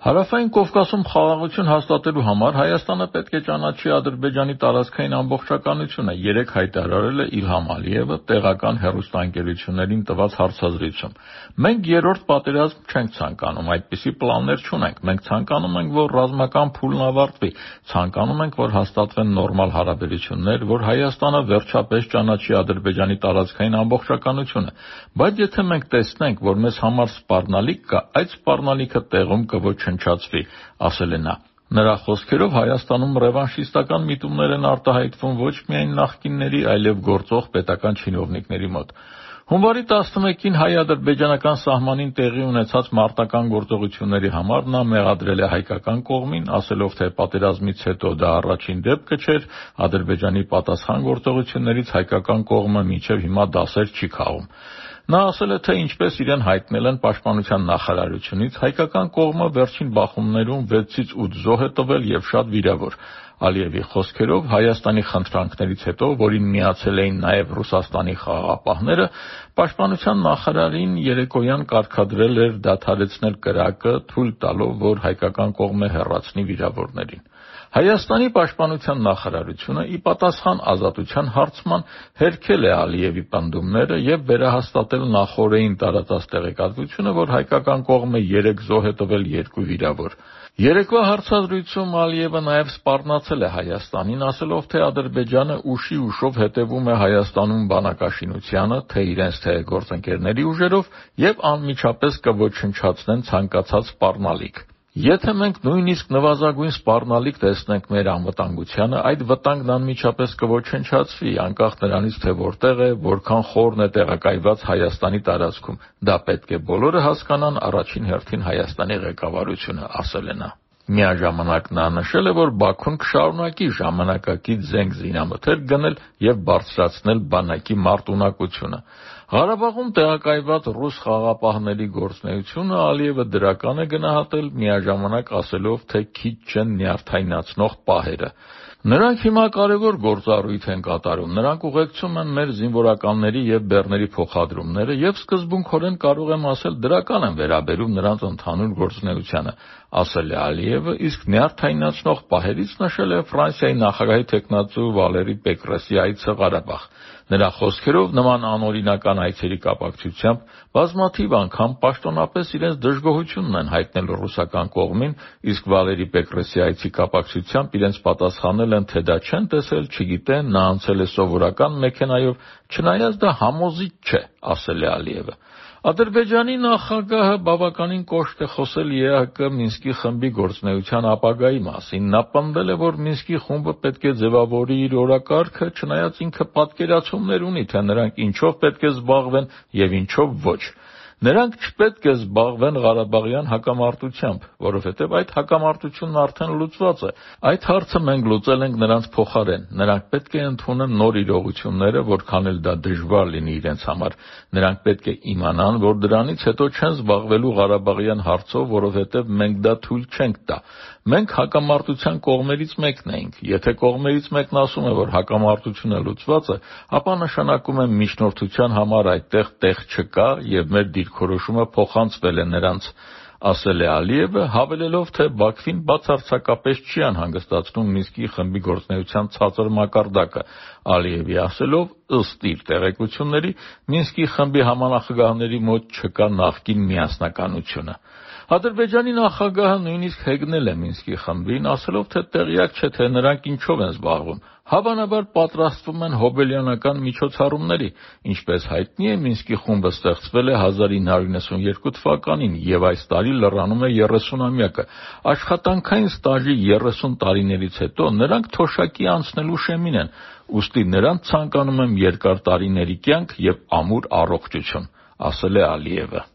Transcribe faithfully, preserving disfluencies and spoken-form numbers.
Հարավային Կովկասում խաղաղություն հաստատելու համար Հայաստանը պետք է ճանաչի Ադրբեջանի տարածքային ամբողջականությունը, երեկ հայտարարել է Իլհամ Ալիևը տեղական հեռուստաընկերություններին տված հարցազրույցում։ Մենք երրորդ պատերազմ չենք ցանկանում, այդպիսի պլաններ չունենք։ Մենք ցանկանում ենք, որ ռազմական փուլն ավարտվի, ցանկանում ենք, որ հաստատվեն նորմալ հարաբերություններ, որ Հայաստանը վերջապես ճանաչի Ադրբեջանի տարածքային ամբողջականությունը։ Բայց եթե մենք տեսնենք, որ մեզ համար սպառնալիք կա, այդ սպառնալիքը տեղում կոչնչացվի, ասել է նա։ Նրա խոսքերով Հայաստանում ռևանշիստական միտումներ են արտահայտվում ոչ միայն նախկինների, այլև գործող պետական չինովնիկների մոտ։ Հունվարի տասնմեկին հայ-ադրբեջանական սահմանին տեղի ունեցած մարտական գործողությունների համար նա մեղադրել է հայկական կողմին, ասելով, թե պատերազմից հետո դա առաջին դեպքը չէր, Ադրբեջանի պատասխան գործողություններից հայկական կողմը մինչև հիմա դասեր չի քաղում։ Նա ասել է, թե ինչպես իրեն հայտնել են պաշտպանության նախարարությունից, հայկական կողմը վերջին բախումներում վեցից ութ զոհ է տվել և շատ վիրավոր։ Ալիևի խոսքերով Հայաստանի խնդրանքներից հետո, որին միացել էին նաև Ռուսաստանի խաղաղապահները, պաշտպանության նախարարին երեկոյան կարգադրել էր դադարեցնել կրակը, թույլ տալով, որ հայկական կողմը հեռացնի վիրավորներին։ Հայաստանի պաշտպանության նախարարությունը ի պատասխան ազատության հարցման հերքել է Ալիևի պնդումները և վերահաստատել նախօրեին տարածած տեղեկատվությունը, որ հայկական կողմը երեք զոհ է տվել, երկու վիրավոր։ Երեկվա հարցազրույցում Ալիևը նաև սպառնացել է Հայաստանին, ասելով, թե Ադրբեջանը ուշի ուշով հետևում է Հայաստանում բանակաշինությանը, թե իրենց, թե գործընկերների ուժերով և անմիջապես կոչնչացնեն ցանկացած սպառնալիք։ Եթե մենք նույնիսկ նվազագույն սպառնալիք տեսնենք մեր անվտանգությանը, այդ վտանգն անմիջապես կոչնչացվի, անկախ նրանից, թե որտեղ է, որքան խորն է տեղակայված Հայաստանի տարածքում։ Դա պետք է բոլորը հասկանան, առաջին հերթին Հայաստանի ղեկավարությունը, ասել է նա։ Միաժամանակ նա նշել է, որ Բաքուն կշարունակի ժամանակակից զենք զինամթերք գնել և բարձրացնել բանակի մարտունակությունը։ Ղարաբաղում տեղակայված ռուս խաղաղապահների գործունեությունը Ալիևը դրական է գնահատել, միաժամանակ ասելով, թե քիչ չեն նյարդայնացնող պահերը։ Նրանք հիմա կարևոր գործառույթ են կատարում, նրանք ուղեկցում են մեր զինվորականների և բեռների փոխադրումները և սկզբունքորեն կարող եմ ասել դրական են վերաբերում նրանց ընդհանուր գործունեությանը, ասել է Ալիևը, իսկ նյարդայնացնող պահերից նշել է Ֆրանսիայի նախագահի թեկնածու Վալերի Պեկրեսի այցը Ղարաբաղ։ Նրա խոսքերով նման անօրինական այցերի կապակցությամբ բազմաթիվ անգամ պաշտոնապես իրենց դժգոհությունն են հայտնել ռուսական կողմին, իսկ Վալերի Պեկրեսի այցի կապակցությամբ իրենց պատասխանել են, թե դա չեն տեսել, չգիտեն, նա անցել է սովորական մեքենայով, չնայած դա համոզիչ չէ, ասել է Ալիևը։ Ադրբեջանի նախագահը բավականին կոշտ է խոսել ԵԱՀԿ Մինսկի խմբի գործունեության ապագայի մասին։ Նա պնդել է, որ Մինսկի խումբը պետք է ձևավորի իր օրակարգը, չնայած ինքը պատկերացումներ ունի, թե նրանք ինչով պետք է զբաղվեն և ինչով ոչ։ Նրանք չպետք է զբաղվեն Ղարաբաղյան հակամարտությամբ, որովհետև այդ հակամարտությունն արդեն լուծված է։ Այդ հարցը մենք լուծել ենք նրանց փոխարեն։ Նրանք պետք է ընդունեն նոր իրողությունները, որքան էլ դա դժվար լինի իրենց համար։ Նրանք պետք է իմանան, որ դրանից հետո չեն զբաղվելու Ղարաբաղյան հարցով, որովհետև մենք դա թույլ չենք տա։ Մենք հակամարտության կողմերից մեկն էինք։ Եթե կողմերից մեկն ասում է, որ հակամարտությունը լուծված է, ապա նշանակում է միջնորդության համար այդտեղ տեղ չկա և մեր դիրքորոշումը փոխանցվել է նրանց, ասել է Ալիևը, հավելելով, թե Բաքվին բացարձակապես չի անհանգստացնում Մինսկի խմբի գործունեության ցածր մակարդակը։ Ալիևի ասելով, ըստ իր տեղեկությունների, Մինսկի խմբի համանախագահների մոտ չկա նախկին միասնականությունը։ Ադրբեջանի նախագահը նույնիսկ հեգնել է Մինսկի խմբին, ասելով, թե տեղյակ չէ, թե նրանք ինչով են զբաղվում։ Հավանաբար պատրաստվում են հոբելյանական միջոցառումների։ Ինչպես հայտնի է, Մինսկի խումբը ստեղծվել է հազար ինը հարյուր նվաթ թվականին և այս տարի լրանում է երեսունամյակը։ Աշխատանքային ստաժի երեսուն տարիներից հետո նրանք թոշակի անցնելու շեմին են, ուստի նրանց ցանկանում եմ երկար տարիների կյանք և ամուր առողջություն, ասել է Ալիևը։